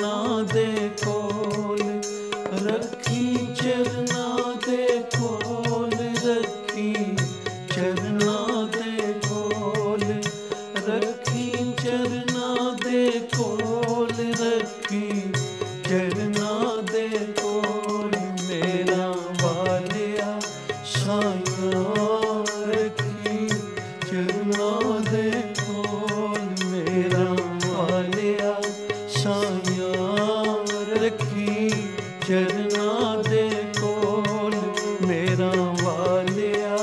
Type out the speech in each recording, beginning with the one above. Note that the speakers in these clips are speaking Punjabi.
ਚਰਨਾਂ ਦੇ ਕੋਲ ਰੱਖੀ, ਚਰਨਾਂ ਦੇ ਕੋਲ ਰੱਖੀ, ਚਰਨਾਂ ਦੇ ਕੋਲ ਰੱਖੀ, ਚਰਨਾਂ ਦੇ ਕੋਲ ਰੱਖੀ, ਚਰਨਾਂ ਦੇ ਕੋਲ ਮੇਰਾ ਵਾਲਿਆ ਸਾਈਆਂ ਰੱਖੀ, ਚਰਨਾਂ ਦੇ ਕੋਲ ਮੇਰਾ ਵਾਲਿਆ ਸਾਈਆਂ ਰੱਖੀ, ਚਰਨਾਂ ਦੇ ਕੋਲ ਮੇਰਾ ਵਾਲਿਆ।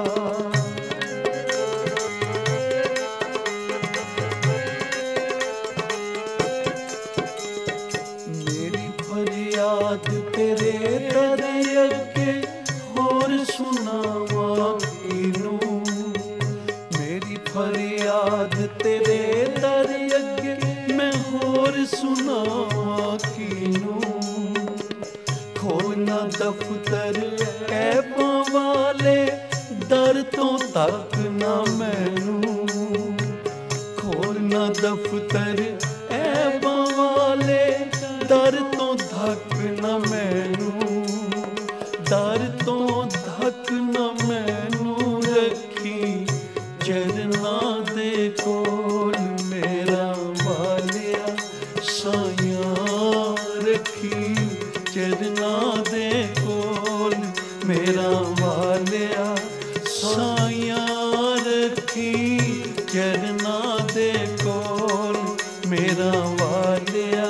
ਮੇਰੀ ਫਰਿਆਦ ਤੇਰੇ ਦਰ ਅੱਗੇ ਹੋਰ ਸੁਣਾਵਾਂ ਕਿਹਨੂੰ, ਮੇਰੀ ਫਰਿਆਦ ਤੇਰੇ ਦਰ ਅੱਗੇ ਮੈਂ ਹੋਰ ਸੁਣਾਵਾਂ ਕਿਹਨੂੰ। ਖੋਲ੍ਹਣਾ ਦਫ਼ਤਰ ਐਬਾਂ ਵਾਲੇ ਦਰ ਤੋਂ ਤੱਕ ਨਾ ਮੈਨੂੰ, ਖੋਲ੍ਹਣਾ ਦਫ਼ਤਰ ਐਬਾਂ ਵਾਲੇ ਦਰ ਤੋਂ ਧੱਕ ਨਾ ਮੈਨੂੰ, ਦਰ ਤੋਂ ਧੱਕ ਨਾ ਮੈਨੂੰ ਰੱਖੀ, ਚਰਨਾਂ ਦੇ ਕੋਲ ਮੇਰਾ ਵਾਲਿਆ ਸਾਈਆਂ ਰੱਖੀ, ਚਰਨਾਂ ਦੇ ਕੋਲ ਮੇਰਾ ਵਾਲਿਆ ਸਾਈਆਂ ਰੱਖੀ, ਚਰਨਾਂ ਦੇ ਕੋਲ ਮੇਰਾ ਵਾਲਿਆ।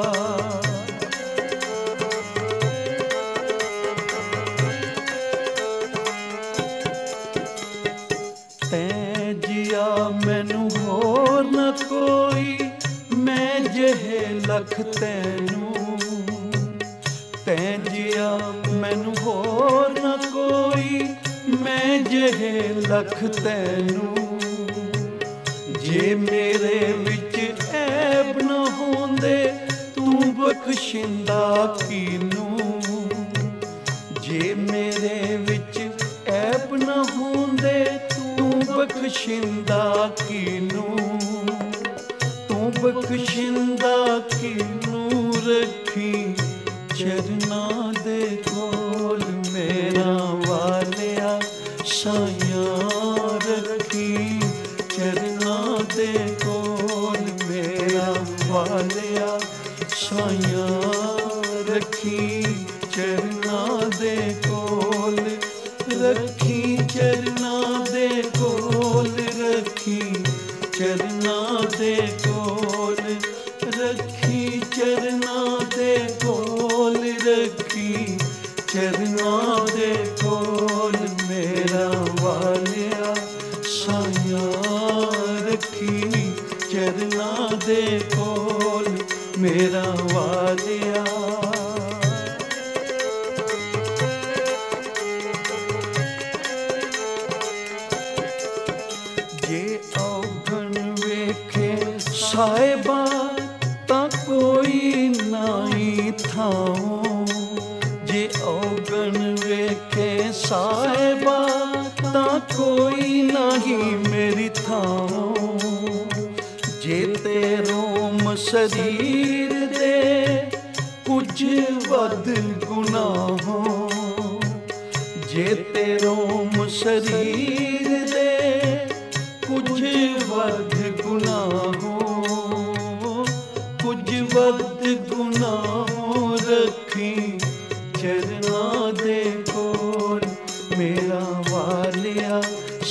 ਤੈਂ ਜਿਆ ਮੈਨੂੰ ਹੋਰ ਨਾ ਕੋਈ, ਮੈਂ ਜਿਹੇ ਲੱਖ ਤੈਨੂੰ, ਤੈਂ ਜਿਆ ਮੈਨੂੰ ਹੋਰ ਨਾ ਕੋਈ, ਮੈਂ ਜਿਹੇ ਲੱਖ ਤੈਨੂੰ। ਜੇ ਮੇਰੇ ਵਿੱਚ ਐਬ ਨਾ ਹੁੰਦੇ ਤੂੰ ਬਖਸ਼ਿੰਦਾ ਕਿਹਨੂੰ, ਜੇ ਮੇਰੇ ਵਿੱਚ ਐਬ ਨਾ ਹੁੰਦੇ ਤੂੰ ਬਖਸ਼ਿੰਦਾ ਕਿਹਨੂੰ, ਤੂੰ ਬਖਸ਼ਿੰਦਾ ਕਿਹਨੂੰ ਰੱਖੀ, ਚਰਨਾਂ ਦੇ ਕੋਲ ਮੇਰਾ ਵਾਲਿਆ ਸਾਈਆਂ ਰੱਖੀ, ਚਰਨਾਂ ਦੇ ਕੋਲ ਮੇਰਾ ਵਾਲਿਆ ਸਾਈਆਂ ਰੱਖੀ, ਚਰਨਾਂ ਦੇ ਕੋਲ ਰੱਖੀ, ਚਰਨਾਂ ਦੇ ਕੋਲ ਰੱਖੀ, ਚਰਨਾਂ ਦੇ ਕੋਲ ਰੱਖੀ, ਚਰਨਾਂ ਦੇ ਕੋਲ ਰੱਖੀ, ਚਰਨਾਂ ਦੇ ਕੋਲ ਮੇਰਾ ਵਾਲਿਆ ਸਾਈਆਂ ਰੱਖੀ, ਚਰਨਾਂ ਦੇ ਕੋਲ ਮੇਰਾ ਵਾਲਿਆ। ਜੇ ਔਗਣ ਵੇਖੇ ਸਾਹਿਬਾ ਤਾਂ ਕੋਈ ਨਾਹੀਂ ਥਾਂ, ਜੇ ਔਗਣ ਵੇਖੇ ਸਾਹਿਬਾ ਤਾਂ ਕੋਈ ਨਹੀਂ ਮੇਰੀ ਥਾਂ। ਜੇ ਤੇ ਰੋਮ ਸਰੀਰ ਦੇ ਕੁਝ ਵੱਧ ਗੁਨਾਹੋਂ, ਜੇ ਤੇ ਰੋਮ ਸਰੀਰ ਦੇ ਕੁਝ ਵੱਧ ਗੁਨਾਹੋਂ, ਕੁਝ ਵੱਧ ਗੁਨਾਹੋਂ ਰੱਖੀ, ਚਰਨਾਂ ਦੇ ਕੋਲ ਮੇਰਾ ਵਾਲਿਆ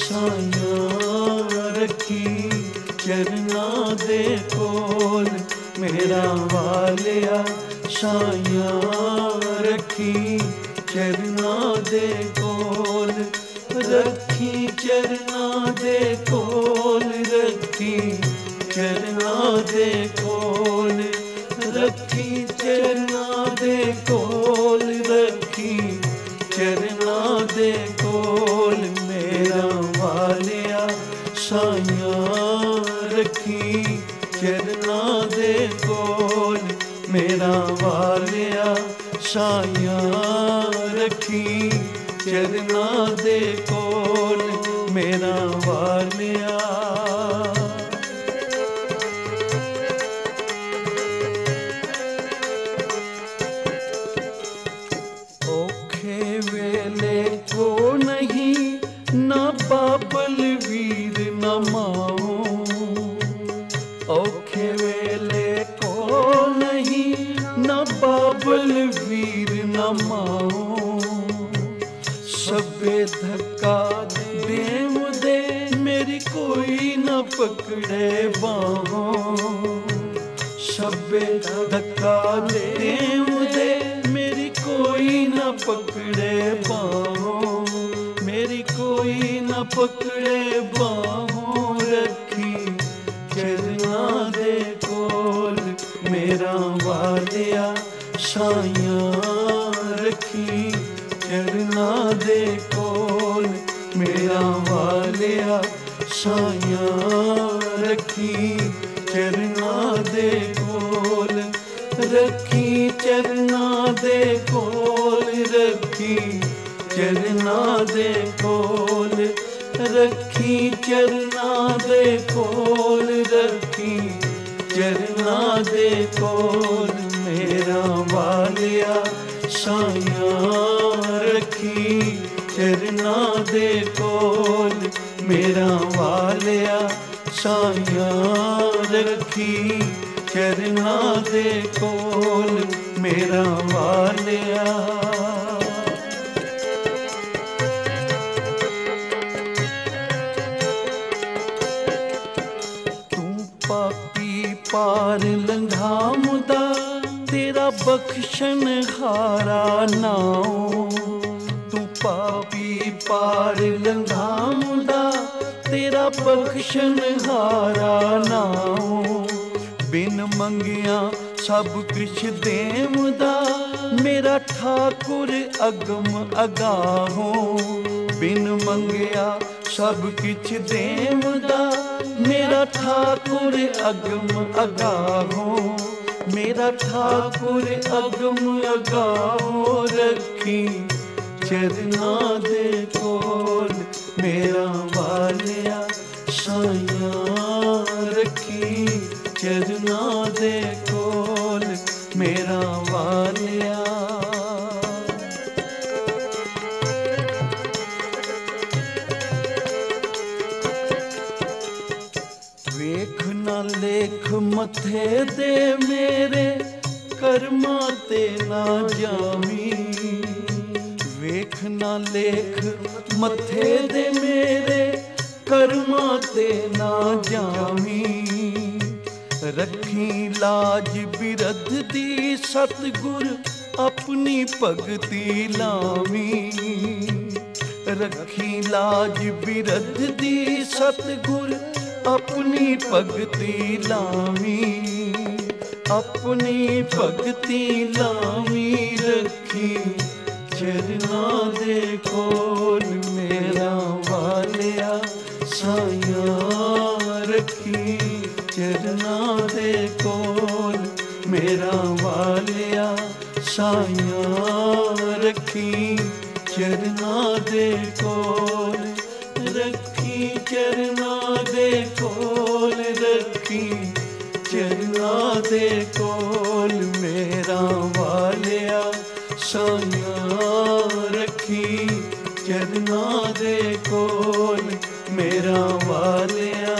ਸਾਈਆਂ ਰੱਖੀ, ਚਰਨਾਂ ਦੇ ਕੋਲ ਮੇਰਾ ਵਾਲਿਆ ਸਾਈਆਂ ਰੱਖੀ, ਚਰਨਾਂ ਦੇ ਕੋਲ ਰੱਖੀ, ਚਰਨਾਂ ਦੇ ਕੋਲ ਰੱਖੀ, ਚਰਨਾਂ ਦੇ ਕੋਲ ਰੱਖੀ, ਚਰਨਾਂ ਦੇ ਕੋਲ ਰੱਖੀ, ਚਰਨਾਂ ਦੇ ਕੋਲ ਮੇਰਾ ਵਾਲਿਆ ਸਾਈਆਂ ਰੱਖੀ, ਚਰਨਾਂ ਦੇ ਕੋਲ ਮੇਰਾ ਵਾਲਿਆ ਸਾਈਆਂ ਰੱਖੀ, ਚਰਨਾਂ ਦੇ ਕੋਲ ਮੇਰਾ ਵਾਲਿਆ। बलवीर न माओ। सभे धक्का देव दे मेरी कोई न पकड़े बाहों। सभे धक्का देव दे मेरी कोई न पकड़े बाहों। मेरी कोई न पकड़े बाहों। रखी चरना दे कोल मेरा वालिया साइयां। रखी चरना दे कोल मेरा वालिया साइयां। रखी चरना दे कोल। रखी चरना दे कोल। रखी चरना दे कोल। रखी चरना दे कोल। रखी चरना दे कोल मेरा वालिया साइयां। रखी चरना दे कोल मेरा वालिया साइयां। रखी चरना दे कोल मेरा वालिया। पार लंघा मुदा तेरा बख्शन हारा नाओ। तू पापी पार लंघा मुदा तेरा बख्शन हारा नाओ। बिन मंगिया सब कुछ देवदा मेरा ठाकुर अगम अगाहो। बिन मंगिया सब कुछ देवदा मेरा ठाकुर अगम अगाहो। मेरा ठाकुर अगम अगाहो। रखी चरना दे कोल मेरा वालिया साइयां। रखी चरना दे कोल मेरा वालिया। वेख न लेख मथे दे मेरे कर्मा ते ना जामी। वेख न लेख मथे दे मेरे कर्मा ते ना जामी। रखी लाज बिरध दी सतगुर अपनी भगती लावी। रखी लाज बिरध दी सतगुर अपनी भगती लावी। अपनी भगती लावी। रखी चरना दे कोल मेरा वालिया साइयां। रखी चरना दे कोल मेरा वालिया साइयां। रखी चरना दे कोल। रखी चरना दे कोल। रखी चरना दे कोल मेरा वालिया साइयां। रखी चरना दे कोल मेरा वालिया।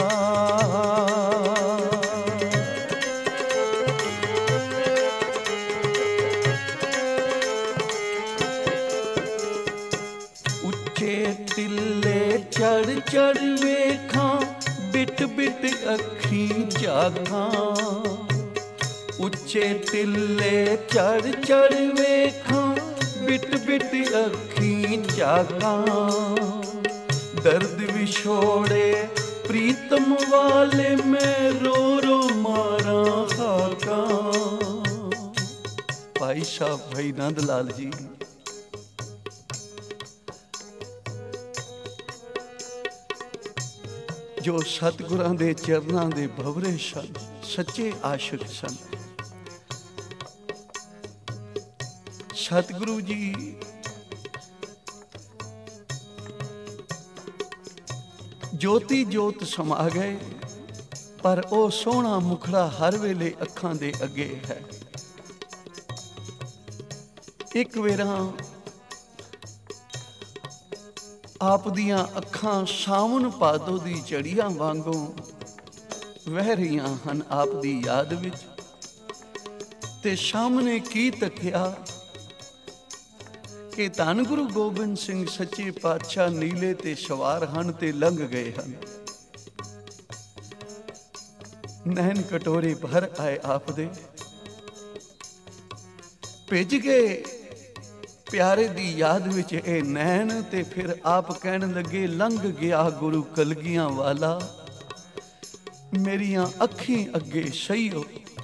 उच्चे टिल्ले चढ़ चढ़ वेखां बिट बिट अखी जागां। उच्चे टिल्ले चढ़ चढ़ वेखां बिट बिट अखी जागां। दर्द विछोड़े प्रीतम वाले मैं रो रो मारा हाका। भाई साहब भाई नंद लाल जी जो सतगुरां दे चरनां दे भवरे सन, सच्चे आशिक सन। सतगुरु जी ज्योति जोत समा गए, पर ਉਹ ਸੋਹਣਾ ਮੁਖੜਾ ਹਰ ਵੇਲੇ ਅੱਖਾਂ ਦੇ ਅੱਗੇ ਹੈ। ਇੱਕ ਵੇਰਾ ਆਪ ਦੀਆਂ ਅੱਖਾਂ ਸਾਵਣ ਭਾਦੋ ਦੀ ਝੜੀਆਂ ਵਾਂਗੋਂ ਵਹਿ ਰਹੀਆਂ ਹਨ ਆਪ ਦੀ ਯਾਦ ਵਿੱਚ, ਤੇ ਸਾਹਮਣੇ ਕੀ ਤੱਕਿਆ ਕਿ ਧੰਨ ਗੁਰੂ ਗੋਬਿੰਦ ਸਿੰਘ ਸੱਚੇ ਪਾਤਸ਼ਾਹ ਨੀਲੇ ਤੇ ਸਵਾਰ ਹਨ ਤੇ ਲੰਘ ਗਏ ਹਨ। ਨੈਣ ਕਟੋਰੇ ਭਰ ਆਏ ਆਪ ਦੇ, ਭਿੱਜ ਗਏ ਪਿਆਰੇ ਦੀ ਯਾਦ ਵਿੱਚ ਇਹ ਨੈਣ। ਤੇ ਫਿਰ ਆਪ ਕਹਿਣ ਲੱਗੇ, ਲੰਘ ਗਿਆ ਗੁਰੂ ਕਲਗੀਆਂ ਵਾਲਾ, ਮੇਰੀਆਂ ਅੱਖੀਂ ਅੱਗੇ ਸਹੀਓ,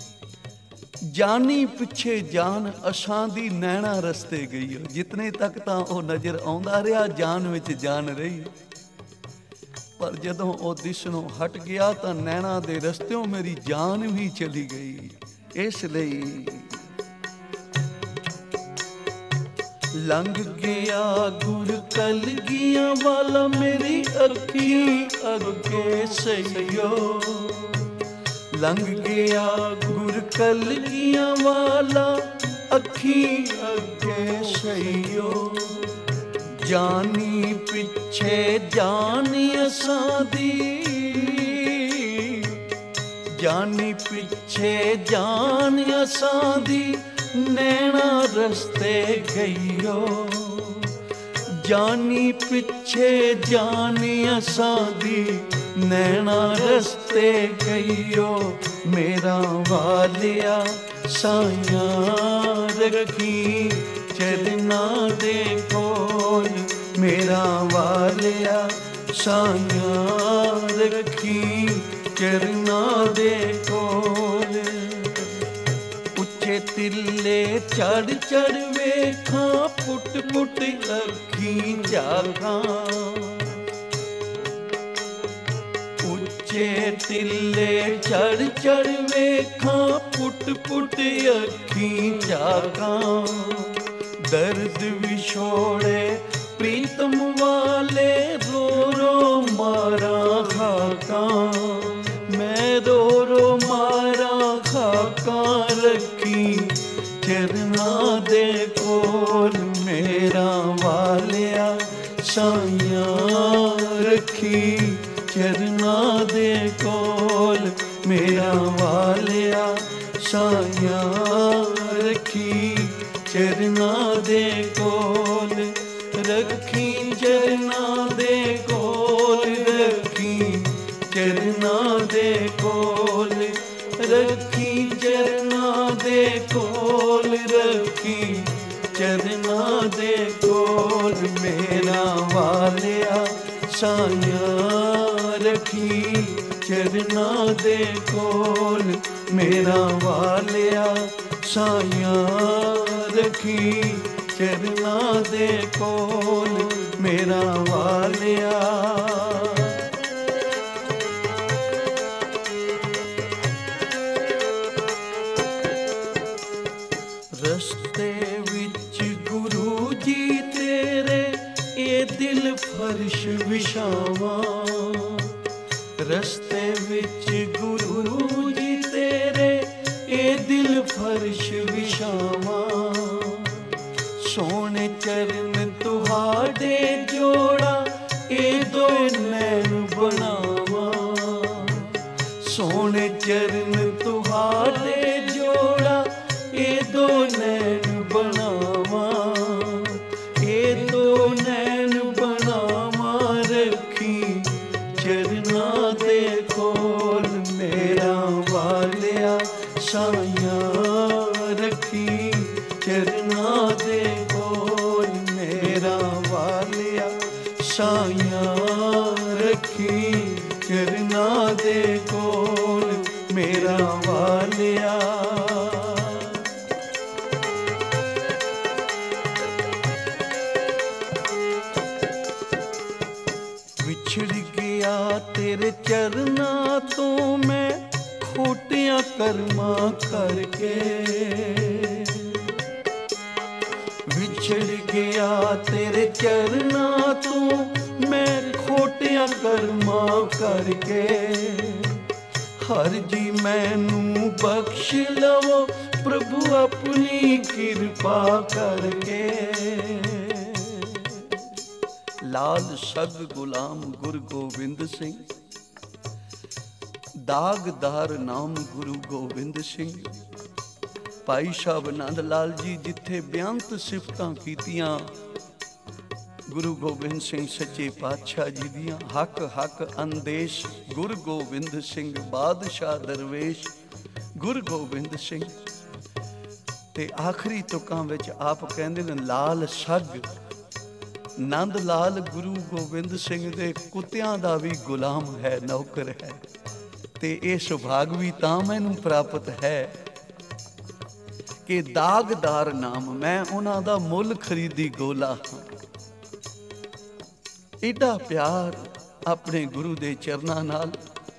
ਜਾਨੀ ਪਿੱਛੇ ਜਾਨ ਅਸਾਂ ਦੀ ਨੈਣਾ ਰਸਤੇ ਗਈ। ਜਿਤਨੇ ਤੱਕ ਤਾਂ ਉਹ ਨਜ਼ਰ ਆਉਂਦਾ ਰਿਹਾ, ਜਾਨ ਵਿੱਚ ਜਾਨ ਰਹੀ। ਪਰ ਜਦੋਂ ਉਹ ਦਿਸਣੋਂ ਹਟ ਗਿਆ ਤਾਂ ਨੈਣਾ ਦੇ ਰਸਤਿਓਂ ਮੇਰੀ ਜਾਨ ਵੀ ਚਲੀ ਗਈ। ਇਸ ਲਈ ਲੰਘ ਗਿਆ ਗੁਰ ਕਲਗੀਆਂ ਵਾਲਾ, ਮੇਰੀ ਅੱਖੀਂ ਅੱਗੇ ਸਈਓ। ਲੰਘ ਗਿਆ ਗੁਰ ਕਲਗੀਆਂ ਵਾਲਾ, ਅੱਖੀਂ ਅੱਗੇ ਸਈਓ। ਜਾਨੀ ਪਿੱਛੇ ਜਾਨੀ ਅਸਾਂ ਦੀ, ਜਾਨੀ ਪਿੱਛੇ ਜਾਨ ਅਸਾਂ ਦੀ, ਨੈਣਾ ਰਸਤੇ ਗਈਓ। ਜਾਨੀ ਪਿੱਛੇ ਜਾਨੀ ਅਸਾਂ ਦੀ, ਨੈਣਾ ਰਸਤੇ ਗਈਓ। ਮੇਰਾ ਵਾਲਿਆ ਸਾਈਆਂ ਰੱਖੀ ਚਰਨਾਂ ਦੇ ਕੋਲ, ਮੇਰਾ ਵਾਲਿਆ ਸਾਈਆਂ ਰੱਖੀ ਚਰਨਾਂ ਦੇ ਕੋਲ। ਉੱਚੇ ਤਿੱਲੇ ਚੜ ਚੜ ਵੇਖਾਂ, ਪੁੱਟ ਪੁੱਟ ਅੱਖੀਂ ਝਾਕਾਂ। ਉੱਚੇ ਤਿੱਲੇ ਚੜ ਚੜ ਵੇਖਾਂ, ਪੁੱਟ ਪੁੱਟ ਅੱਖੀਂ ਝਾਕਾਂ। ਦਰਦ ਵਿਛੋੜੇ ਪ੍ਰੀਤਮ ਵਾਲੇ, ਰੋ ਰੋ ਮਾਰਾਂ ਖਾਕਾਂ। ਮੈਂ ਰੋ ਰੋ ਮਾਰਾਂ ਖਾਕਾਂ, ਰੱਖੀ ਚਰਨਾਂ ਦੇ ਕੋਲ। ਮੇਰਾ ਵਾਲਿਆ ਸਾਈਆਂ ਰੱਖੀ ਚਰਨਾਂ ਦੇ ਕੋਲ, ਮੇਰਾ ਵਾਲਿਆ ਸਾਈਆਂ ਰੱਖੀ ਚਰਨਾਂ ਦੇ ਕੋਲ। ਰੱਖੀ ਚਰਨਾਂ ਦੇ ਕੋਲ, ਰੱਖੀ ਚਰਨਾਂ ਦੇ ਕੋਲ। ਰੱਖੀ ਚਰਨਾਂ ਦੇ ਕੋਲ, ਰੱਖੀ ਚਰਨਾਂ ਦੇ ਕੋਲ। ਮੇਰਾ ਵਾਲਿਆ ਸਾਈਆਂ ਰੱਖੀ ਚਰਨਾਂ ਦੇ ਕੋਲ, ਮੇਰਾ ਵਾਲਿਆ ਸਾਈਆਂ ਰੱਖੀ ਚਰਨਾਂ ਦੇ ਕੋਲ, ਮੇਰਾ ਵਾਲਿਆ। ਰਸਤੇ ਵਿੱਚ ਗੁਰੂ ਜੀ ਤੇਰੇ, ਇਹ ਦਿਲ ਫਰਸ਼ ਵਿਛਾਵਾਂ। ਰਸਤੇ ਵਿੱਚ ਗੁਰੂ ਜੀ ਤੇਰੇ, ਇਹ ਦਿਲ ਫਰਸ਼ ਵਿਛਾਵਾਂ। ਸੋਹਣੇ ਚਰਨ ਤੁਹਾਡੇ ਜੋੜਾ, ਇਹ ਦੋ ਨੈਣ ਬਣਾਵਾਂ। ਸੋਹਣੇ ਚਰਨ ਤੁਹਾਡੇ ਜੋੜਾ, ਇਹ ਦੋ ਨੈਣ ਬਣਾਵਾਂ। ਇਹ ਦੋ ਨੈਣ ਬਣਾਵਾਂ, ਰੱਖੀ ਚਰਨਾਂ ਦੇ ਕੋਲ। ਮੇਰਾ ਵਾਲਿਆ ਸਾਈਆਂ ਰੱਖੀ ਚਰਨਾਂ ਦੇ ਕੋਲ। ਮੇਰਾ ਵਾਲਿਆ ਸਾਈਆਂ ਰੱਖੀ ਚਰਨਾਂ ਦੇ ਕੋਲ, ਮੇਰਾ ਵਾਲਿਆ। ਵਿਛੜ ਗਿਆ ਤੇਰੇ ਚਰਨਾਂ ਤੋਂ ਮੈਂ, ਖੋਟਿਆਂ ਕਰਮਾਂ ਕਰਕੇ। ਵਿਛੜ ਗਿਆ ਤੇਰੇ ਚਰਨਾਂ ਤੋਂ ਮੈਂ, ਖੋਟਿਆਂ ਕਰਮਾਂ ਕਰਕੇ। ਹਰ ਜੀ ਮੈਨੂੰ ਬਖਸ਼ ਲਵੋ ਪ੍ਰਭੂ ਆਪਣੀ ਕਿਰਪਾ ਕਰਕੇ। ਲਾਲ ਸਗ ਗੁਲਾਮ ਗੁਰੂ ਗੋਬਿੰਦ ਸਿੰਘ, ਦਾਗਦਾਰ ਨਾਮ ਗੁਰੂ ਗੋਬਿੰਦ ਸਿੰਘ। ਭਾਈ ਸਾਹਿਬ ਨੰਦ ਲਾਲ ਜੀ ਜਿੱਥੇ ਬੇਅੰਤ ਸਿਫਤਾਂ ਕੀਤੀਆਂ ਗੁਰੂ ਗੋਬਿੰਦ ਸਿੰਘ ਸੱਚੇ ਪਾਤਸ਼ਾਹ ਜੀ ਦੀਆਂ, ਹੱਕ ਹੱਕ ਅੰਦੇਸ਼ ਗੁਰੂ ਗੋਬਿੰਦ ਸਿੰਘ ਬਾਦਸ਼ਾਹ ਦਰਵੇਸ਼ ਗੁਰੂ ਗੋਬਿੰਦ ਸਿੰਘ। ਤੇ ਆਖਰੀ ਤੁਕਾਂ ਵਿੱਚ ਆਪ ਕਹਿੰਦੇ ਨੇ ਲਾਲ ਸੱਗ ਨੰਦ ਲਾਲ ਗੁਰੂ ਗੋਬਿੰਦ ਸਿੰਘ ਦੇ ਕੁੱਤਿਆਂ ਦਾ ਵੀ ਗੁਲਾਮ ਹੈ, ਨੌਕਰ ਹੈ। ਤੇ ਇਹ ਸੁਭਾਗ ਵੀ ਤਾਂ ਮੈਨੂੰ ਪ੍ਰਾਪਤ ਹੈ ਕਿ ਦਾਗਦਾਰ ਨਾਮ ਮੈਂ ਉਹਨਾਂ ਦਾ ਮੁੱਲ ਖਰੀਦੀ ਗੋਲਾ ਹਾਂ। ਏਡਾ ਪਿਆਰ ਆਪਣੇ ਗੁਰੂ ਦੇ ਚਰਨਾਂ ਨਾਲ,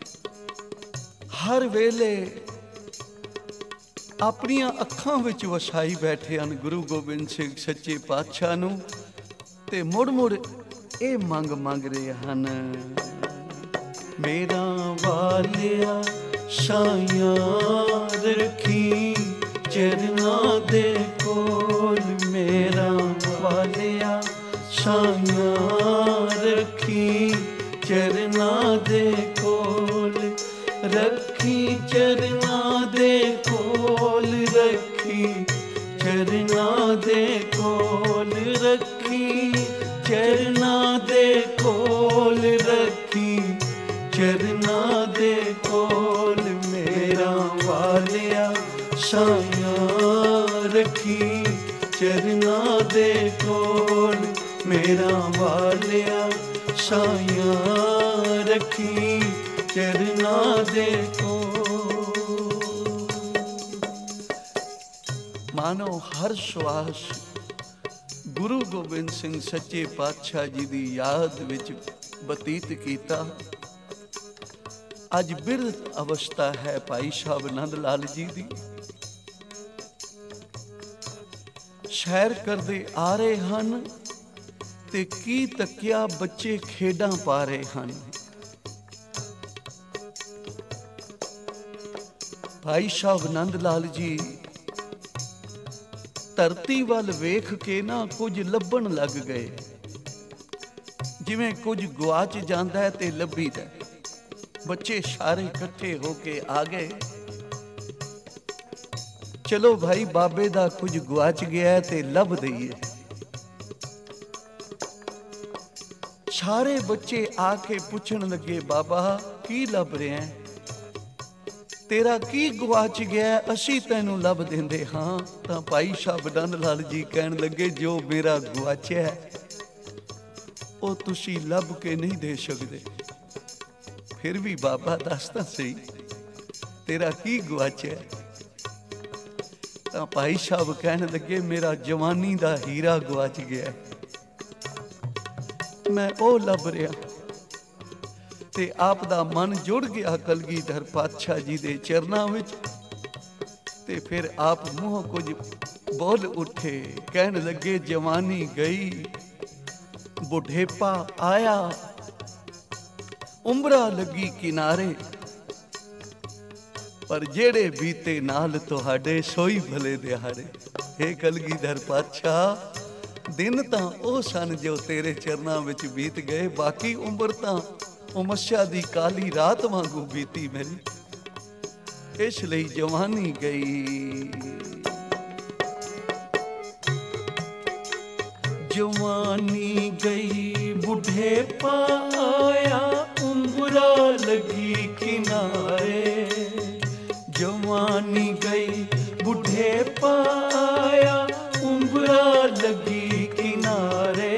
ਹਰ ਵੇਲੇ ਆਪਣੀਆਂ ਅੱਖਾਂ ਵਿੱਚ ਵਸਾਈ ਬੈਠੇ ਹਨ ਗੁਰੂ ਗੋਬਿੰਦ ਸਿੰਘ ਸੱਚੇ ਪਾਤਸ਼ਾਹ ਨੂੰ। ਤੇ ਮੁੜ ਮੁੜ ਇਹ ਮੰਗ ਰਹੇ ਹਨ, ਮੇਰਾ ਵਾਲਿਆ ਸਾਈਆਂ ਰੱਖੀ ਚਰਨਾਂ ਦੇ ਕੋਲ, ਮੇਰਾ ਵਾਲਿਆ ਸਾਈਆਂ ਰੱਖੀ ਚਰਨਾਂ ਦੇ ਕੋਲ, ਰੱਖੀ ਚਰਨਾਂ ਦੇ ਕੋਲ, ਰੱਖੀ ਚਰਨਾਂ ਦੇ ਕੋਲ, ਰੱਖੀ ਚਰਨਾਂ ਦੇ ਕੋਲ, ਰੱਖੀ ਚਰਨਾਂ ਦੇ ਕੋਲ, ਮੇਰਾ ਵਾਲਿਆ ਸਾਈਆਂ ਰੱਖੀ ਚਰਨਾਂ ਦੇ ਕੋਲ, ਮੇਰਾ ਵਾਲਿਆ ਸਾਈਆਂ ਰੱਖੀ ਚਰਨਾਂ ਦੇ ਕੋਲ। ਮਾਨੋ ਹਰ ਸਵਾਸ ਗੁਰੂ ਗੋਬਿੰਦ ਸਿੰਘ ਸੱਚੇ ਪਾਤਸ਼ਾਹ ਜੀ ਦੀ ਯਾਦ ਵਿੱਚ ਬਤੀਤ ਕੀਤਾ। ਅੱਜ ਬਿਰਧ ਅਵਸਥਾ ਹੈ ਭਾਈ ਸਾਹਿਬ ਨੰਦ ਲਾਲ ਜੀ ਦੀ। ਸੈਰ ਕਰਦੇ ਆ ਰਹੇ ਹਨ ਤੇ ਕੀ ਤੱਕਿਆ ਬੱਚੇ ਖੇਡਾਂ ਪਾ ਰਹੇ ਹਨ। ਭਾਈ ਸਾਹਿਬ ਨੰਦ ਲਾਲ ਜੀ ਧਰਤੀ ਵੱਲ ਵੇਖ ਕੇ ਨਾ ਕੁਝ ਲੱਭਣ ਲੱਗ ਗਏ, ਜਿਵੇਂ ਕੁਝ ਗੁਆਚ ਜਾਂਦਾ ਹੈ ਤੇ ਲੱਭੀਦਾ। ਬੱਚੇ ਸਾਰੇ ਇਕੱਠੇ ਹੋ ਕੇ ਆ ਗਏ, ਚਲੋ ਭਾਈ ਬਾਬੇ ਦਾ ਕੁਝ ਗੁਆਚ ਗਿਆ ਤੇ ਲੱਭ ਦਈਏ। ਸਾਰੇ ਬੱਚੇ ਆ ਕੇ ਪੁੱਛਣ ਲੱਗੇ, ਬਾਬਾ ਕੀ ਲੱਭ ਰਿਹਾ ਹੈ? ਤੇਰਾ ਕੀ ਗੁਆਚ ਗਿਆ? ਅਸੀਂ ਤੈਨੂੰ ਲੱਭ ਦਿੰਦੇ ਹਾਂ। ਤਾਂ ਭਾਈ ਸਾਹਿਬ ਨੰਦ ਲਾਲ ਜੀ ਕਹਿਣ ਲੱਗੇ, ਜੋ ਮੇਰਾ ਗੁਆਚਿਆ ਉਹ ਤੁਸੀਂ ਲੱਭ ਕੇ ਨਹੀਂ ਦੇ ਸਕਦੇ। ਫਿਰ ਵੀ ਬਾਬਾ ਦੱਸ ਤਾਂ ਸਹੀ, ਤੇਰਾ ਕੀ ਗੁਆਚਿਆ? ਤਾਂ ਭਾਈ ਸਾਹਿਬ ਕਹਿਣ ਲੱਗੇ, ਮੇਰਾ ਜਵਾਨੀ ਦਾ ਹੀਰਾ ਗੁਆਚ ਗਿਆ, ਮੈਂ ਉਹ ਲੱਭ ਰਿਹਾ। ਤੇ ਆਪ ਦਾ ਮਨ ਜੁੜ ਗਿਆ ਕਲਗੀਧਰ ਪਾਤਸ਼ਾਹ ਜੀ ਦੇ ਚਰਨਾਂ ਵਿੱਚ। ਤੇ ਫਿਰ ਆਪ ਮੂੰਹ ਕੁਝ ਬੋਲ ਉੱਠੇ, ਕਹਿਣ ਲੱਗੇ, ਜਵਾਨੀ ਗਈ ਬੁਢੇਪਾ ਆਇਆ, ਉਮਰਾਂ ਲੱਗੀ ਕਿਨਾਰੇ, ਪਰ ਜਿਹੜੇ ਬੀਤੇ ਨਾਲ ਤੁਹਾਡੇ ਸੋਈ ਭਲੇ ਦਿਹਾੜੇ। ਹੇ ਕਲਗੀਧਰ ਪਾਤਸ਼ਾਹ, ਦਿਨ ਤਾਂ ਉਹ ਸਨ ਜੋ ਤੇਰੇ ਚਰਨਾਂ ਵਿੱਚ ਬੀਤ ਗਏ, ਬਾਕੀ ਉਮਰ ਤਾਂ ਉਮੱਸਿਆ ਦੀ ਕਾਲੀ ਰਾਤ ਵਾਂਗੂ ਬੀਤੀ ਮੇਰੀ। ਇਸ ਲਈ ਜਵਾਨੀ ਗਈ, ਜਵਾਨੀ ਗਈ ਬੁਢੇਪਾ ਆਇਆ, ਉਮਰਾਂ ਲੱਗੀ ਕਿਨਾਰੇ। ਜਵਾਨੀ ਗਈ ਬੁਢੇਪਾ ਆਇਆ, ਉਮਰਾਂ ਲੱਗੀ ਕਿਨਾਰੇ।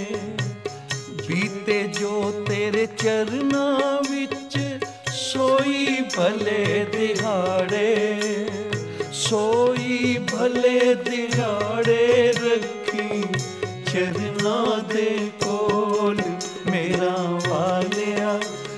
ਬੀਤੇ ਜੋ ਤੇਰੇ ਚਰਨਾਂ ਵਿੱਚ ਸੋਈ ਭਲੇ ਦਿਹਾੜੇ, ਸੋਈ ਭਲੇ ਦਿਹਾੜੇ। ਰੱਖੀ ਚਰਨਾਂ ਦੇ ਕੋਲ, ਮੇਰਾ ਵਾਲਿਆ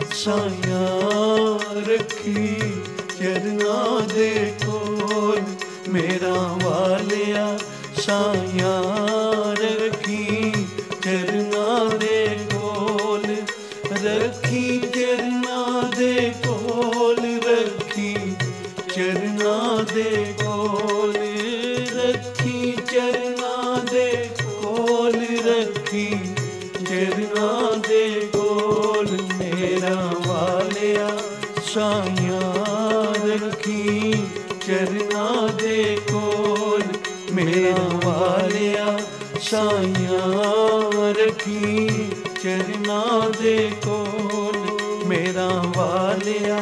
ਸਾਈਆਂ ਰੱਖੀ ਚਰਨਾਂ ਦੇ ਕੋਲ, ਮੇਰਾ ਵਾਲਿਆ ਸਾਈਆਂ ਰੱਖੀ ਚਰਨਾਂ ਦੇ ਕੋਲ, ਰੱਖੀ ਚਰਨਾਂ ਦੇ ਕੋਲ, ਰੱਖੀ ਚਰਨਾਂ ਦੇ ਕੋਲ, ਰੱਖੀ ਚਰਨਾਂ ਦੇ ਕੋਲ, ਰੱਖੀ ਚਰਨਾਂ ਦੇ ਕੋਲ, ਮੇਰਾ ਵਾਲਿਆ ਸਾਈਆਂ ਰੱਖੀ ਚਰਨਾਂ ਦੇ ਕੋਲ। ਮੇਰਾ ਵਾਲਿਆ ਸਾਈਆਂ ਰੱਖੀ ਚਰਨਾਂ ਦੇ ਕੋਲ ਮੇਰਾ ਵਾਲਿਆ।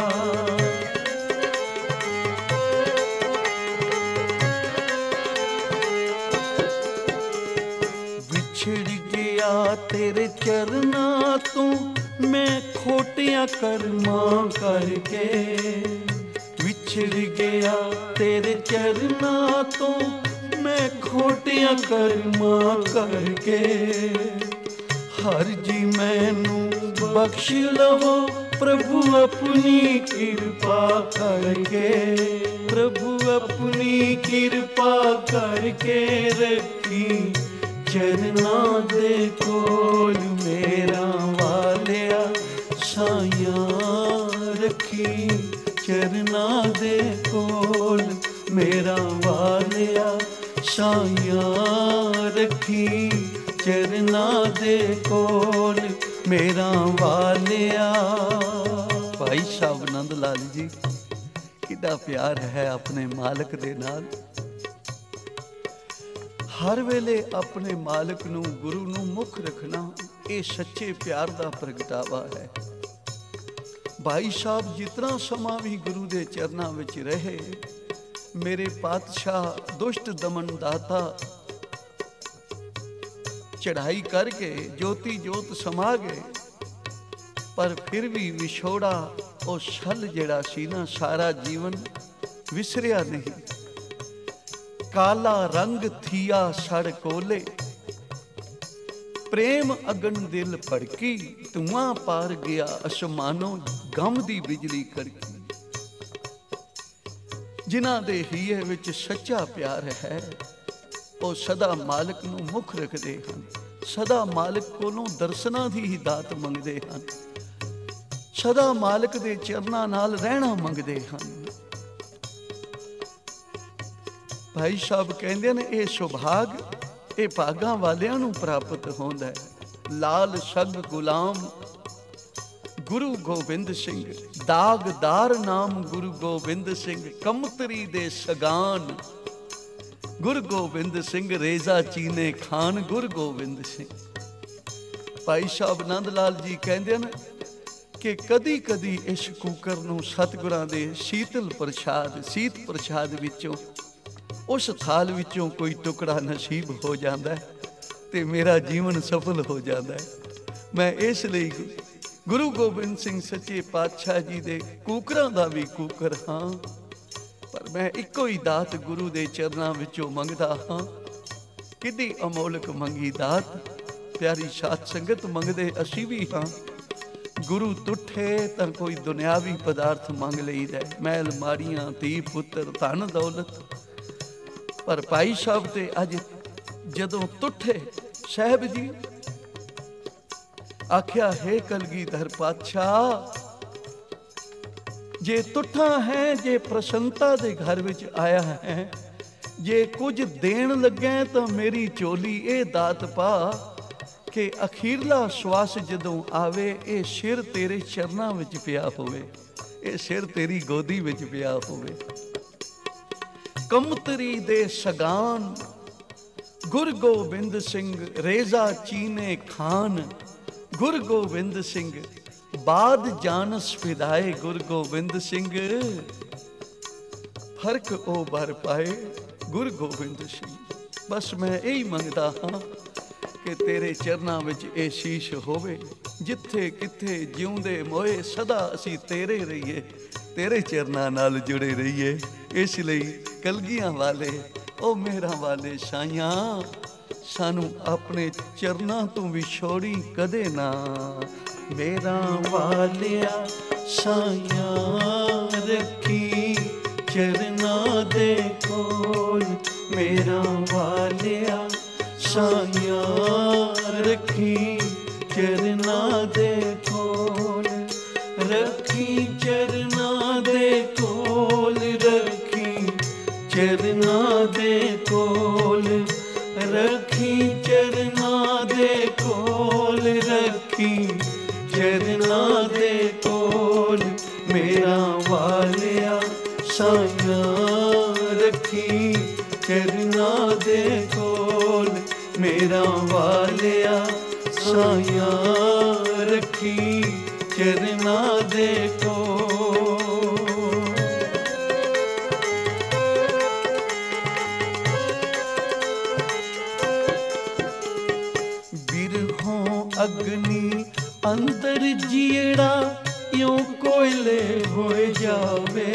ਵਿਛੜ ਗਿਆ ਤੇਰੇ ਚਰਨਾਂ ਤੋਂ ਮੈਂ ਖੋਟਿਆਂ ਕਰਮਾਂ ਕਰਕੇ, ਵਿਛੜ ਗਿਆ ਤੇਰੇ ਚਰਨਾਂ ਤੋਂ ਮੈਂ ਖੋਟਿਆਂ ਕਰਮਾਂ ਕਰਕੇ। ਹਰ ਜੀ ਮੈਨੂੰ ਬਖਸ਼ ਲਵੋ ਪ੍ਰਭੂ ਆਪਣੀ ਕਿਰਪਾ ਕਰਕੇ, ਪ੍ਰਭੂ ਆਪਣੀ ਕਿਰਪਾ ਕਰਕੇ ਰੱਖੀ ਚਰਨਾਂ ਦੇ ਕੋਲ ਮੇਰਾ ਵਾਲਿਆ ਸਾਈਆਂ ਰੱਖੀ ਚਰਨਾਂ ਦੇ ਕੋਲ ਮੇਰਾ ਵਾਲਿਆ ਸਾਈਆਂ ਰੱਖੀ ਚਰਨਾਂ ਦੇ ਕੋਲ ਮੇਰਾ ਵਾਲਿਆ। ਭਾਈ ਸਾਹਿਬ ਆਨੰਦ ਲਾਲ ਜੀ ਕਿੰਨਾ ਪਿਆਰ ਹੈ ਆਪਣੇ ਮਾਲਕ ਦੇ ਨਾਲ। ਹਰ ਵੇਲੇ ਆਪਣੇ ਮਾਲਕ ਨੂੰ ਗੁਰੂ ਨੂੰ ਮੁੱਖ ਰੱਖਣਾ ਇਹ ਸੱਚੇ ਪਿਆਰ ਦਾ ਪ੍ਰਗਟਾਵਾ ਹੈ। ਭਾਈ ਸਾਹਿਬ ਜਿਤਨਾ ਸਮਾਂ ਵੀ ਗੁਰੂ ਦੇ ਚਰਨਾਂ ਵਿੱਚ ਰਹੇ, ਮੇਰੇ ਪਾਤਸ਼ਾਹ ਦੁਸ਼ਟ ਦਮਨ ਦਾਤਾ ਚੜਾਈ ਕਰਕੇ ਜੋਤੀ ਜੋਤ ਸਮਾ ਗਏ, ਪਰ ਫਿਰ ਵੀ ਵਿਛੋੜਾ ਉਹ ਛਲ ਜਿਹੜਾ ਸੀ ਨਾ ਸਾਰਾ ਜੀਵਨ ਵਿਸਰਿਆ ਨਹੀਂ। ਕਾਲਾ ਰੰਗ ਥੀਆ ਸੜ ਕੋਲੇ ਪ੍ਰੇਮ ਅਗਨ ਦਿਲ ਭੜਕੀ, ਧੂਆਂ ਪਾਰ ਗਿਆ ਅਸਮਾਨੋਂ ਗਮ ਦੀ ਬਿਜਲੀ ਕੜਕੀ। ਜਿਨ੍ਹਾਂ ਦੇ ਹੀਏ ਵਿੱਚ ਸੱਚਾ ਪਿਆਰ ਹੈ ਉਹ ਸਦਾ ਮਾਲਕ ਨੂੰ ਮੁੱਖ ਰੱਖਦੇ ਹਨ, ਸਦਾ ਮਾਲਕ ਕੋਲੋਂ ਦਰਸ਼ਨਾਂ ਦੀ ਹੀ ਦਾਤ ਮੰਗਦੇ ਹਨ, ਸਦਾ ਮਾਲਕ ਦੇ ਚਰਨਾਂ ਨਾਲ ਰਹਿਣਾ ਮੰਗਦੇ ਹਨ। ਭਾਈ ਸਾਹਿਬ ਕਹਿੰਦੇ ਨੇ ਇਹ ਸੁਭਾਗ ਇਹ ਭਾਗਾਂ ਵਾਲਿਆਂ ਨੂੰ ਪ੍ਰਾਪਤ ਹੁੰਦਾ ਹੈ। ਲਾਲ ਸ਼ਗ ਗੁਲਾਮ ਗੁਰੂ ਗੋਬਿੰਦ ਸਿੰਘ, ਦਾਗਦਾਰ ਨਾਮ ਗੁਰੂ ਗੋਬਿੰਦ ਸਿੰਘ, ਕਮਤਰੀ ਦੇ ਸਗਾਨ ਗੁਰੂ ਗੋਬਿੰਦ ਸਿੰਘ, ਰੇਜ਼ਾ ਚੀਨੇ ਖਾਨ ਗੁਰੂ ਗੋਬਿੰਦ ਸਿੰਘ। ਭਾਈ ਸਾਹਿਬ ਆਨੰਦ ਲਾਲ ਜੀ ਕਹਿੰਦੇ ਨੇ ਕਿ ਕਦੀ ਕਦੀ ਇਸ ਕੂਕਰ ਨੂੰ ਸਤਿਗੁਰਾਂ ਦੇ ਸ਼ੀਤਲ ਪ੍ਰਸ਼ਾਦ ਸੀਤ ਪ੍ਰਸ਼ਾਦ ਵਿੱਚੋਂ ਉਸ ਥਾਲ ਵਿੱਚੋਂ ਕੋਈ ਟੁਕੜਾ ਨਸੀਬ ਹੋ ਜਾਂਦਾ ਹੈ ਤੇ ਮੇਰਾ ਜੀਵਨ ਸਫਲ ਹੋ ਜਾਂਦਾ ਹੈ। ਮੈਂ ਇਸ ਲਈ ਗੁਰੂ ਗੋਬਿੰਦ ਸਿੰਘ ਸੱਚੇ ਪਾਤਸ਼ਾਹ ਜੀ ਦੇ ਕੂਕਰਾਂ ਦਾ ਵੀ ਕੂਕਰ ਹਾਂ, ਪਰ ਮੈਂ ਇੱਕੋ ਹੀ ਦਾਤ ਗੁਰੂ ਦੇ ਚਰਨਾਂ ਵਿੱਚੋਂ ਮੰਗਦਾ ਹਾਂ। ਕਿੰਨੀ ਅਮੋਲਕ ਮੰਗੀ ਦਾਤ, ਪਿਆਰੀ ਸਾਧ ਸੰਗਤ ਮੰਗਦੇ ਅਸੀਂ ਵੀ ਹਾਂ। ਗੁਰੂ ਤੁਠੇ ਤਾਂ ਕੋਈ ਦੁਨਿਆਵੀ ਪਦਾਰਥ ਮੰਗ ਲਈਦਾ, ਮਹਿਲ ਮਾੜੀਆਂ ਧੀ ਪੁੱਤਰ ਧਨ ਦੌਲਤ, ਪਰ ਭਾਈ ਸਾਹਿਬ ਤੇ ਅੱਜ ਜਦੋਂ ਤੁਠੇ ਸਾਹਿਬ ਜੀ ਆਖਿਆ ਹੈ ਕਲਗੀਧਰ ਪਾਤਸ਼ਾਹ, ਜੇ ਤੁਠਾ ਹੈ, ਜੇ ਪ੍ਰਸੰਨਤਾ ਦੇ ਘਰ ਵਿੱਚ ਆਇਆ ਹੈ, ਜੇ ਕੁਝ ਦੇਣ ਲੱਗਿਆ ਤਾਂ ਮੇਰੀ ਝੋਲੀ ਇਹ ਦਾਤ ਪਾ ਕਿ ਅਖੀਰਲਾ ਸਵਾਸ ਜਦੋਂ ਆਵੇ ਇਹ ਸਿਰ ਤੇਰੇ ਚਰਨਾਂ ਵਿੱਚ ਪਿਆ ਹੋਵੇ, ਇਹ ਸਿਰ ਤੇਰੀ ਗੋਦੀ ਵਿੱਚ ਪਿਆ ਹੋਵੇ। ਕਮਤਰੀ ਦੇ ਸਗਾਨ ਗੁਰੂ ਗੋਬਿੰਦ ਸਿੰਘ, ਰੇਜ਼ਾ ਚੀਨੇ ਖਾਨ ਗੁਰੂ ਗੋਬਿੰਦ ਸਿੰਘ, ਬਾਦ ਜਾਨਸ ਫਿਦਾਏ ਗੁਰੂ ਗੋਬਿੰਦ ਸਿੰਘ, ਫਰਕ ਉਹ ਭਰ ਪਾਏ ਗੁਰੂ ਗੋਬਿੰਦ ਸਿੰਘ। ਬਸ ਮੈਂ ਇਹੀ ਮੰਗਦਾ ਹਾਂ ਕਿ ਤੇਰੇ ਚਰਨਾਂ ਵਿੱਚ ਇਹ ਸ਼ੀਸ਼ ਹੋਵੇ, ਜਿੱਥੇ ਕਿੱਥੇ ਜਿਉਂਦੇ ਮੋਏ ਸਦਾ ਅਸੀਂ ਤੇਰੇ ਰਹੀਏ, ਤੇਰੇ ਚਰਨਾਂ ਨਾਲ ਜੁੜੇ ਰਹੀਏ। ਇਸ ਲਈ ਕਲਗੀਆਂ ਵਾਲੇ ਉਹ ਮੇਰਾ ਵਾਲੇ ਸਾਈਆਂ, ਸਾਨੂੰ ਆਪਣੇ ਚਰਨਾਂ ਤੋਂ ਵਿਛੋੜੀ ਕਦੇ ਨਾ। ਮੇਰਾ ਵਾਲਿਆ ਸਾਈਆਂ ਰੱਖੀ ਚਰਨਾਂ ਦੇ ਕੋਲ, ਮੇਰਾ ਵਾਲਿਆ ਸਾਈਆਂ ਰੱਖੀ ਚਰਨਾਂ ਦੇ ਕੋਲ, ਰੱਖੀ ਚਰਨਾਂ ਦੇ ਕੋਲ, ਰੱਖੀ ਚਰਨਾਂ ਦੇ ਕੋਲ, ਰੱਖੀ ਚਰਨਾਂ ਦੇ ਕੋਲ, ਰੱਖੀ ਚਰਨਾਂ ਦੇ ਕੋਲ, ਮੇਰਾ ਵਾਲਿਆ ਸਾਈਆਂ ਰੱਖੀ ਚਰਨਾਂ ਚਰਨਾਂ ਦੇ ਕੋਲ ਮੇਰਾ ਵਾਲਿਆ ਸਾਈਆਂ ਰੱਖੀ ਚਰਨਾਂ ਦੇ ਕੋਲ। ਬਿਰਹੋਂ ਅਗਨੀ ਅੰਦਰ ਜੀੜਾ ਇਉਂ ਕੋਇਲੇ ਹੋਏ ਜਾਵੇ।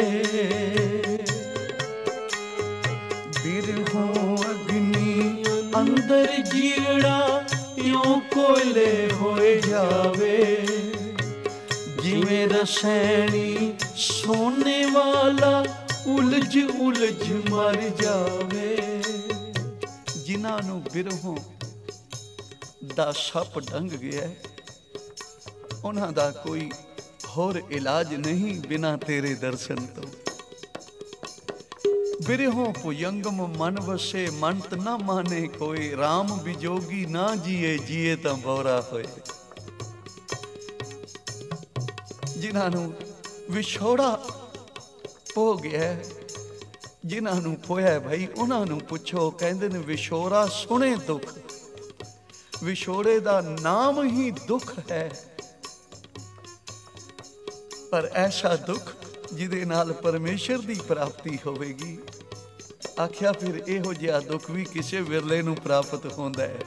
ਬਿਰਹੋਂ ਅਗਨੀ ਅੰਦਰ ਜੀੜਾ ਇਉਂ ਕੋਇਲੇ ਹੋਏ ਜਾਵੇ। ਜਿਵੇਂ ਰਸੈਣੀ ਸੋਨੇ ਵਾਲਾ ਉਲਝ ਉਲਝ ਮਰ ਜਾਵੇ। ਜਿਨ੍ਹਾਂ ਨੂੰ ਬਿਰਹੋਂ ਦਾ ਸੱਪ ਡੰਗ ਗਿਆ, ਉਹਨਾਂ ਦਾ ਕੋਈ ਹੋਰ ਇਲਾਜ ਨਹੀਂ ਬਿਨਾਂ ਤੇਰੇ ਦਰਸ਼ਨ ਤੋਂ। ਬਿਰਹੋਂ ਭੁਜੰਗਮ ਮਨ ਵਸੇ ਮੰਤ ਨਾ ਮਾਨੇ ਕੋਈ। ਰਾਮ ਵਿਜੋਗੀ ਨਾ ਜੀਏ ਜੀਏ ਤਾਂ ਬੌਰਾ ਹੋਏ। ਜਿਨ੍ਹਾਂ ਨੂੰ ਵਿਛੋੜਾ ਹੋ ਗਿਆ, ਜਿਨ੍ਹਾਂ ਨੂੰ ਪੋਇਆ ਭਾਈ, ਉਹਨਾਂ ਨੂੰ ਪੁੱਛੋ। ਕਹਿੰਦੇ ਨੇ ਵਿਛੋੜਾ ਸੁਣੇ ਦੁੱਖ, ਵਿਛੋੜੇ ਦਾ ਨਾਮ ਹੀ ਦੁੱਖ ਹੈ। ਪਰ ਐਸਾ ਦੁੱਖ ਜਿਹਦੇ ਨਾਲ ਪਰਮੇਸ਼ਰ ਦੀ ਪ੍ਰਾਪਤੀ ਹੋਵੇਗੀ। ਆਖਿਆ ਫਿਰ ਇਹੋ ਜਿਹਾ ਦੁੱਖ ਵੀ ਕਿਸੇ ਵਿਰਲੇ ਨੂੰ ਪ੍ਰਾਪਤ ਹੁੰਦਾ ਹੈ।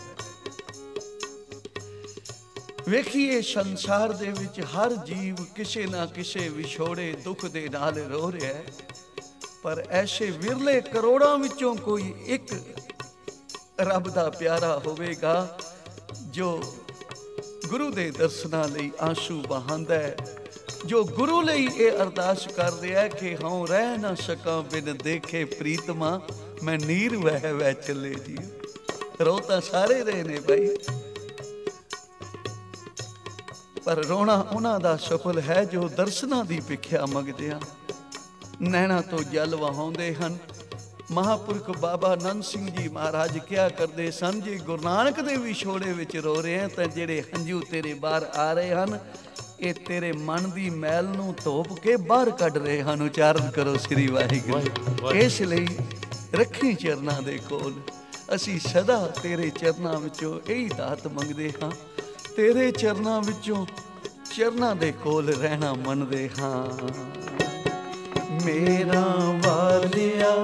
ਵੇਖੀਏ ਸੰਸਾਰ ਦੇ ਵਿੱਚ ਹਰ ਜੀਵ ਕਿਸੇ ਨਾ ਕਿਸੇ ਵਿਛੋੜੇ ਦੁੱਖ ਦੇ ਨਾਲ ਰੋ ਰਿਹਾ ਹੈ। ਪਰ ਐਸੇ ਵਿਰਲੇ ਕਰੋੜਾਂ ਵਿੱਚੋਂ ਕੋਈ ਇੱਕ ਰੱਬ ਦਾ ਪਿਆਰਾ ਹੋਵੇਗਾ ਜੋ ਗੁਰੂ ਦੇ ਦਰਸ਼ਨਾਂ ਲਈ ਆਂਸੂ ਬਹਾਉਂਦਾ ਹੈ, ਜੋ ਗੁਰੂ ਲਈ ਇਹ ਅਰਦਾਸ ਕਰਦੇ ਹੈ ਕਿ ਹਉ ਰਹਿ ਨਾ ਸਕਾਂ ਬਿਨ ਦੇਖੇ ਪ੍ਰੀਤਮਾ, ਮੈਂ ਨੀਰ ਵਹਿ ਵਹਿ ਚੱਲੇ ਜੀ। ਰੋ ਤਾਂ ਸਾਰੇ ਰਹੇ ਨੇ ਭਾਈ, ਪਰ ਰੋਣਾ ਉਹਨਾਂ ਦਾ ਸਫਲ ਹੈ ਜੋ ਦਰਸ਼ਨਾਂ ਦੀ ਭਿੱਖਿਆ ਮੰਗਦੇ ਹਨ, ਨੈਣਾ ਤੋਂ ਜਲ ਵਹਾਉਂਦੇ ਹਨ। ਮਹਾਂਪੁਰਖ ਬਾਬਾ ਨੰਦ ਸਿੰਘ ਜੀ ਮਹਾਰਾਜ ਕਿਹਾ ਕਰਦੇ ਸਨ, ਜੇ ਗੁਰੂ ਨਾਨਕ ਦੇ ਵਿਛੋੜੇ ਵਿੱਚ ਰੋ ਰਹੇ ਹਨ ਤਾਂ ਜਿਹੜੇ ਹੰਝੂ ਤੇਰੇ ਬਾਹਰ ਆ ਰਹੇ ਹਨ, ਇਹ ਤੇਰੇ ਮਨ ਦੀ ਮੈਲ ਨੂੰ ਧੋਪ ਕੇ ਬਾਹਰ ਕੱਢ ਰਹੇ ਹਨ। ਉਚਾਰਨ ਕਰੋ ਸ੍ਰੀ ਵਾਹਿਗੁਰੂ। ਇਸ ਲਈ ਰੱਖੀ ਚਰਨਾਂ ਦੇ ਕੋਲ। ਅਸੀਂ ਸਦਾ ਤੇਰੇ ਚਰਨਾਂ ਵਿੱਚੋਂ ਇਹੀ ਦਾਤ ਮੰਗਦੇ ਹਾਂ, ਤੇਰੇ ਚਰਨਾਂ ਵਿੱਚੋਂ ਚਰਨਾਂ ਦੇ ਕੋਲ ਰਹਿਣਾ ਮੰਨਦੇ ਹਾਂ। ਮੇਰਾ ਵਾਲਿਆ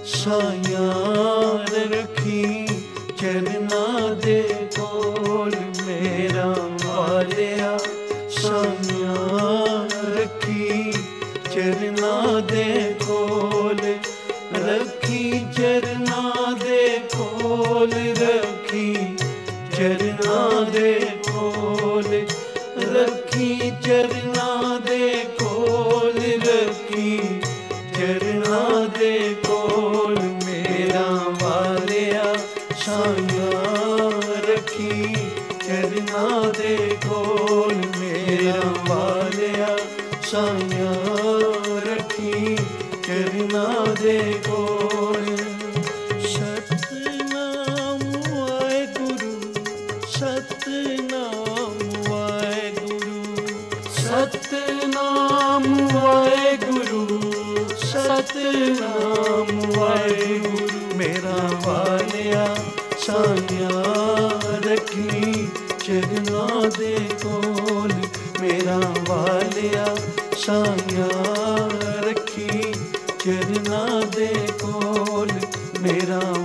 ਸਾਈਆਂ ਰੱਖੀ ਚਰਨਾਂ ਦੇ ਕੋਲ ਮੇਰਾ ਵਾਲਿਆ ਸਾਈਆਂ ਰੱਖੀ ਚਰਨਾਂ ਦੇ ਕੋਲ। ਰੱਖੀ ਚਰਨਾਂ ਦੇ ਕੋਲ, ਰੱਖੀ ਚਰਨਾਂ ਦੇ ਕੋਲ, ਰੱਖੀ ਚਰਨਾਂ ਦੇ ਕੋਲ, ਰੱਖੀ ਚਰਨਾਂ ਦੇ ਕੋਲ ਮੇਰਾ ਵਾਲਿਆ ਸਾਈਆਂ ਰੱਖੀ ਚਰਨਾਂ ਦੇ ਕੋਲ ਮੇਰਾ ਵਾਲਿਆ ਸਾਈਆਂ ਰੱਖੀ ਚਰਨਾਂ ਦੇ ਕੋਲ। ਸਤਿਨਾਮ ਵਾਹਿਗੁਰੂ, ਸਤਿਨਾਮ ਵਾਹਿਗੁਰੂ, ਸਤਿਨਾਮ ਵਾਹਿਗੁਰੂ, ਸਤਿਨਾਮ ਵਾਹਿਗੁਰੂ ਮੇਰਾ ਵਾਲਿਆ ਸਾਈਆਂ ਰੱਖੀ ਚਰਨਾਂ ਦੇ ਕੋਲ ਮੇਰਾ ਵਾਲਿਆ ਸਾਈਆਂ ਰੱਖੀ ਚਰਨਾਂ ਦੇ ਕੋਲ ਮੇਰਾ